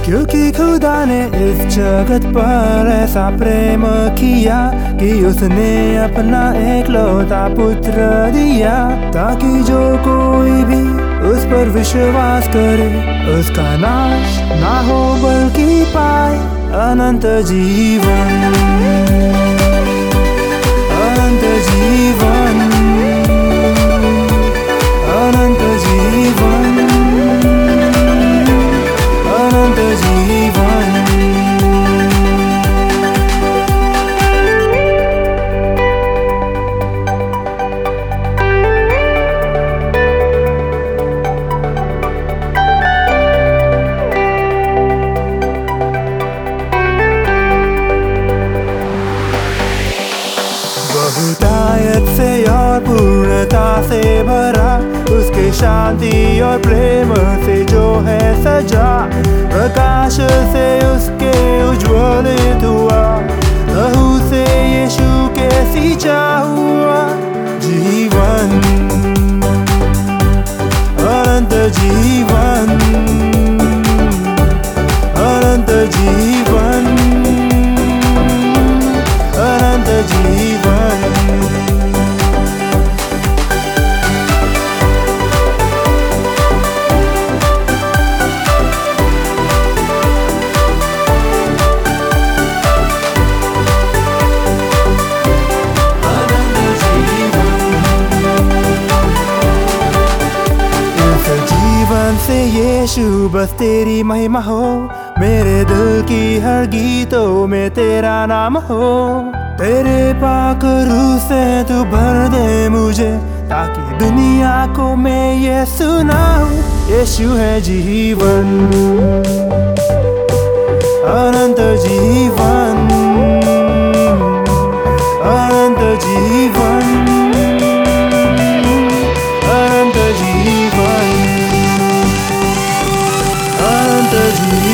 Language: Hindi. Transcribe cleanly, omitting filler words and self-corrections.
क्योंकि खुदा ने इस जगत पर ऐसा प्रेम किया कि उसने अपना एकलौता पुत्र दिया, ताकि जो कोई भी उस पर विश्वास करे उसका नाश ना हो बल्कि पाए अनंत जीवन। अनंत जीवन, अनंत जीवन, अनंत जीवन। बहुतायत से और पूर्णता से भरा, उसके शांति और प्रेम से जो है सजा, प्रकाश से उसके उज्ज्वलित हुआ, लहू से यीशु के सींचा हुआ जीवन। अनंत जीवन, अनंत जीवन, अनंत जीवन। से यीशु बस तेरी महिमा हो, मेरे दिल की हर गीतों में तेरा नाम हो। तेरे पाक रूह से तू भर दे मुझे, ताकि दुनिया को मैं ये सुनाऊं, यीशु है जीवन। अनंत जीवन, अनंत जीवन, अनंत जीवन, अनंत जीवन।